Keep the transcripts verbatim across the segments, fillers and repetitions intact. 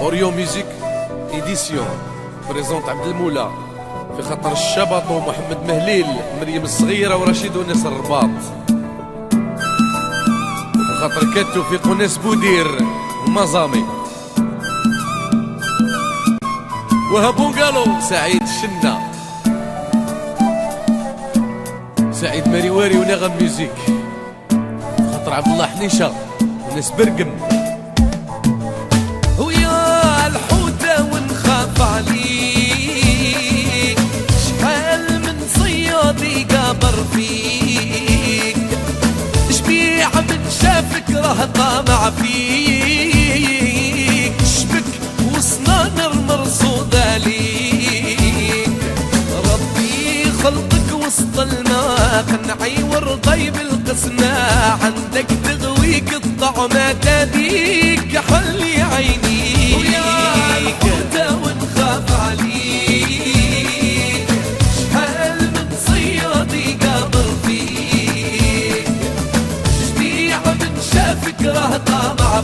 اوريو ميوزيك ايديسيون بريزونت عبد المولى في خاطر الشبط ومحمد مهليل مريم الصغيرة ورشيد وناس الرباط، في خاطر كاتو في قناس بودير ومازامي وهبون قالوا سعيد الشنا سعيد مريواري ونغم ميوزيك، في خاطر عبد الله حنيشة وناس برقم ويا الحوتة ونخاف عليك، شحال من صياد يقابر فيك، شبيع من شافك راه طامع فيك، شبك وصنانر مرصودة ليك، ربي خلقك وسط الماء قنعي ورضيب القسمة، عندك تغويك الطعمة تديك حلي عينيك، ويا الحوتة ونخاف عليك، شحال من صياد يقابر فيك، شبيع من شافك راه طامع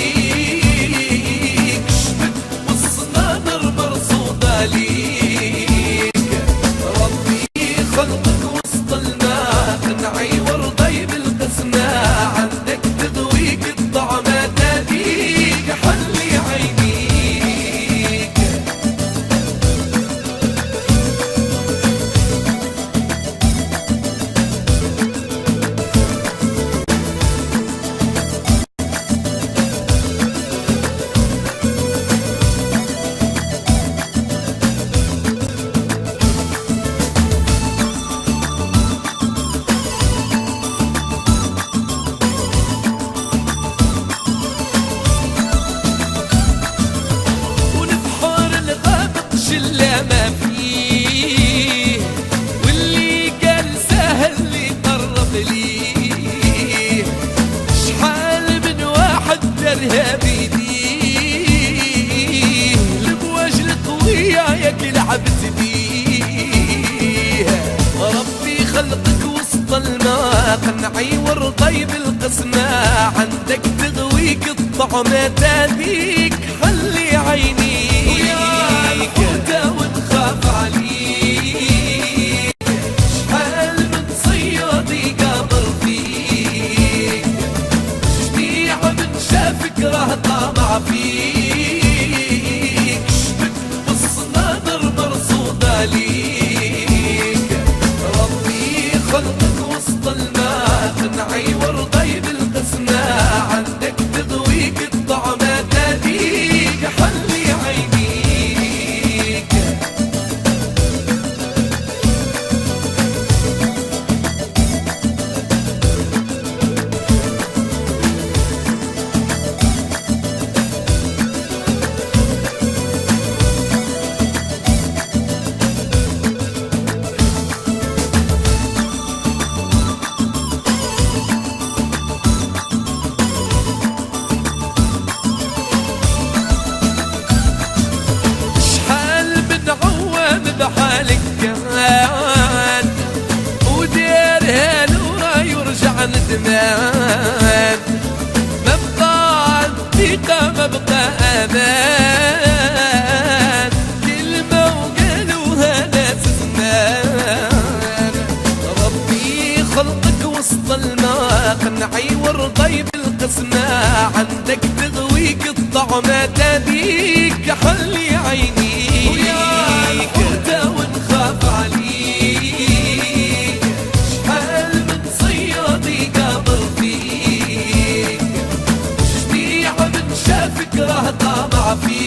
فيك، شبك والصنانر مرصودة ليك، ربي خلقك وسط الماء قنعي ورضيب القسمة، عندك تذويك الطعمة تديك حلي عينيك. شلة ما فيه واللي قال سهل اللي قرب ليه، شحال من واحد درها بيديه، المواج القوية ياك لعبت بيه، ربي خلقك وسط الماء قنعي ورضيب القسمة، عندك تغويك الطعمة تديك حلي عينيك، ونخاف عليك، شحال من صياد يقابر فيك، شبيع من شافك راه طامع فيك، شبك والصنادر مرصودة ليك، ربي خلقك وسط الماء قنعي ورضيب القسمة، عندك تغويك الطعمة تديك حلي عينيك. بحالك كمان وديرها لورا يرجع ندمان، ما بقى ثقة ما بقى أمان، كلمة وقالوها ناس زمان، ربي خلقك وسط الماء قنعي ورضيب القسمة، عندك تغويك الطعمة تديك حلي عينيك، ويا الحوتة ونخاف عليك، شحال من صياد يقابر فيك، شبيع من شافك راه طامع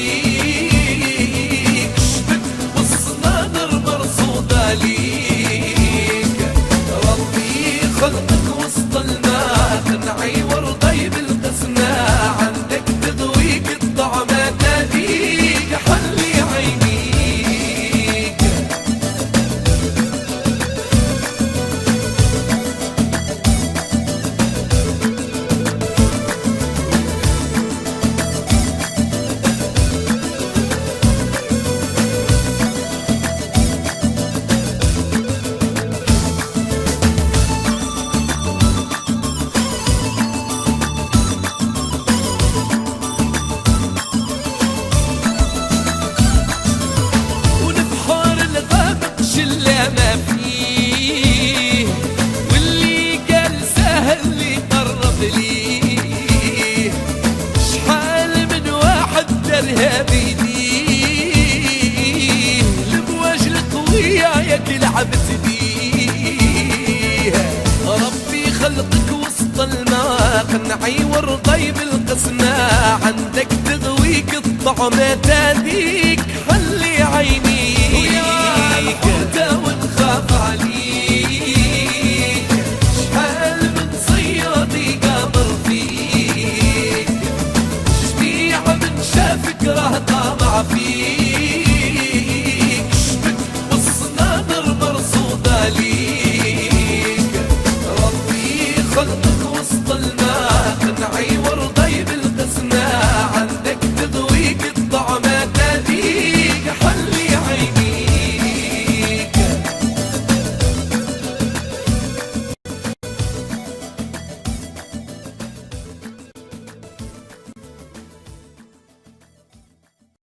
فيك، شبك والصنادر مرصودة ليك، ربي خلقك وسط الماء قنعي ورضيب القسمة، عندك تذويك الطعمة تديك حلي عينيك. خلقك وسط الماء قنعي ورضي بالقسناء عندك تغويك الطعمة تهديك خلي عينيك وياك ونخاف عليك شحال من صيادي قامر فيك جميع من شافك راه طامع فيك